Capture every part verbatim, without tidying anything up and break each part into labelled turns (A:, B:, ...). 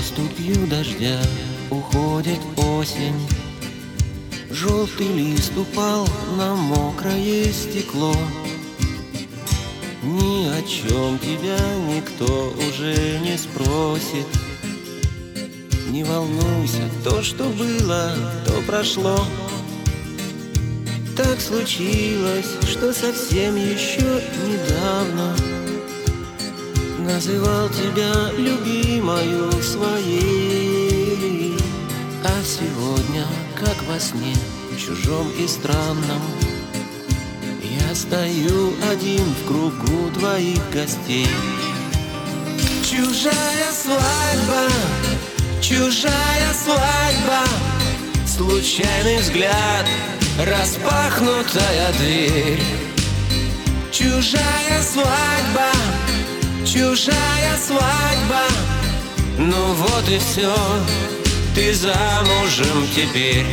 A: поступью дождя уходит осень. Желтый лист упал на мокрое стекло. Ни о чем тебя никто уже не спросит. Не волнуйся, то, что было, то прошло. Так случилось, что совсем еще недавно называл тебя любимою своей. А сегодня, как во сне, чужом и странном, я стою один в кругу твоих гостей. Чужая свадьба, чужая свадьба, случайный взгляд, распахнутая дверь. Чужая свадьба, чужая свадьба, ну вот и все, ты замужем теперь.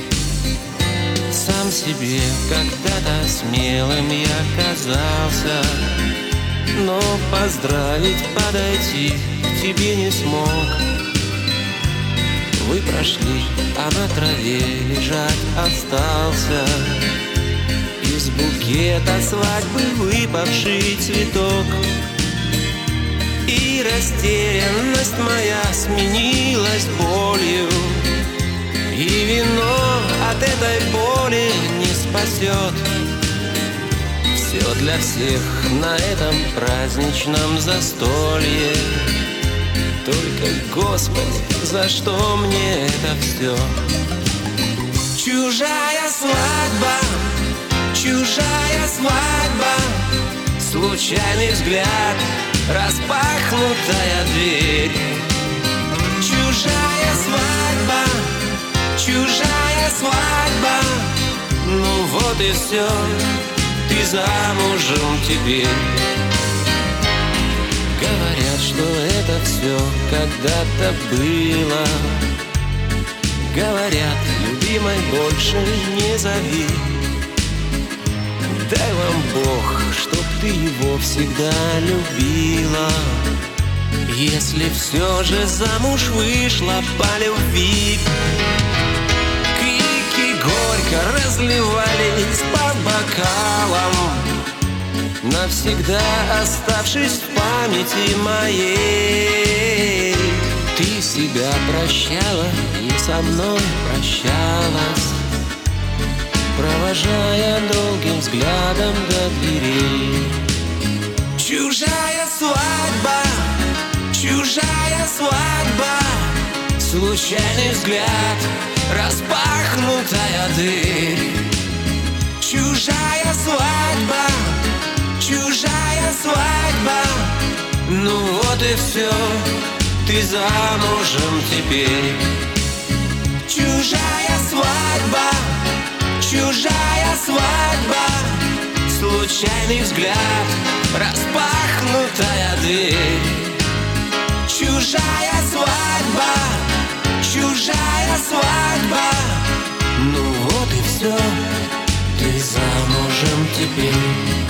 A: Сам себе когда-то смелым я казался, но поздравить, подойти к тебе не смог. Вы прошли, а на траве лежать остался из букета свадьбы выпавший цветок. И растерянность моя сменилась болью, и вино от этой боли не спасет. Все для всех на этом праздничном застолье. Только, Господи, за что мне это все? Чужая свадьба, чужая свадьба, случайный взгляд, распахнутая дверь. Чужая свадьба, чужая свадьба, ну вот и все, ты замужем теперь. Говорят, что это все когда-то было. Говорят, любимой больше не зови. Дай вам Бог, чтоб ты его всегда любила. Если все же замуж вышла по любви. Крики горько разливались по бокалам, навсегда оставшись в памяти моей. Ты себя прощала и со мной прощалась, провожая долгим взглядом до дверей. Чужая свадьба, чужая свадьба, случайный взгляд, распахнутая дверь. Чужая свадьба, чужая свадьба, ну вот и все, ты замужем теперь. Чужая свадьба, чужая свадьба, случайный взгляд, распахнутая дверь. Чужая свадьба, чужая свадьба, ну вот и все, ты замужем теперь.